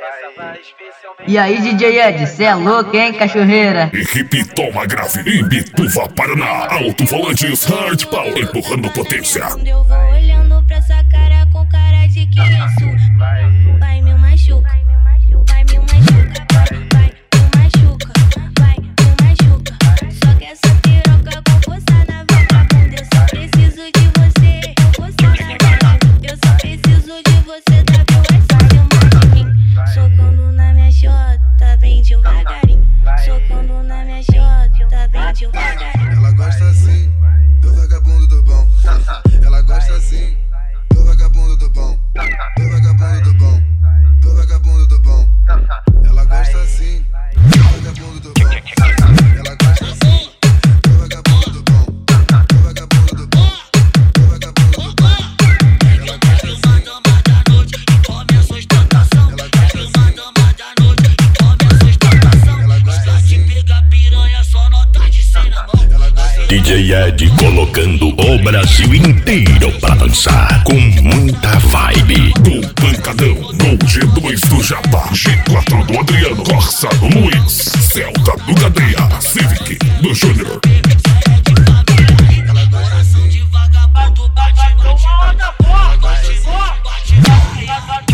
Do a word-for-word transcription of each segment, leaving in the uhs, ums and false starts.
E aí, D J Ed, cê é louco, hein, cachorreira? Equipe Toma Grave, Imbituva, Paraná. Alto-volantes Hard Power, empurrando potência. Quando eu vou olhando pra essa cara com cara de que isso vai me machuca, vai me machuca, vai, vai me machuca, vai me machuca. Só que essa piroca com força na vagabunda, eu só preciso de você, eu vou saber. Eu só preciso de você, tá viu? Mim, socando na minha chota, bem devagarinho. Socando na minha chota, bem devagarinho. Ela gosta assim, do vagabundo do bom. Ela gosta assim, do vagabundo do bom. Do vagabundo do bom, do vagabundo do bom. Ela gosta assim, do vagabundo do bom. Ela gosta assim, do vagabundo do bom. Do vagabundo do bom, do vagabundo do bom. Ela gosta assim, da noite e come a sustentação. Ela gosta assim, da noite e come a sustentação. Ela gosta assim, pega piranha, só nota de cem na mão. Ela gosta assim. D J Ed colocando o Brasil inteiro pra dançar com muita vibe. Do Pancadão, Gol G dois do Japa, G quatro do Adriano, Corsa do Luiz, Celta do Gadeia, Civic do Júnior. Ela gosta assim de vagabundo, bate, bate, bate. Ela gosta assim, bate, bate, bate.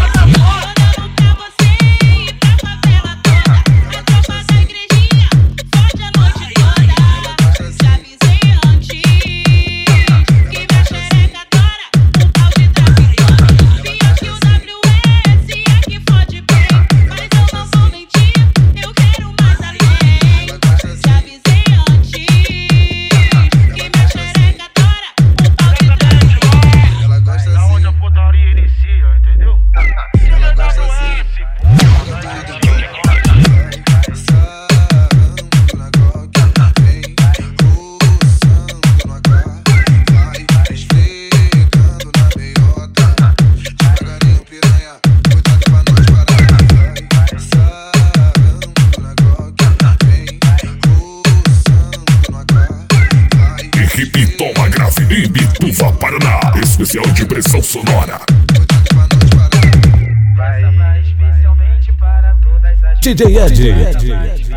Equipe Toma Grave, Imbituva, Paraná. Especial de pressão sonora. D J Ed.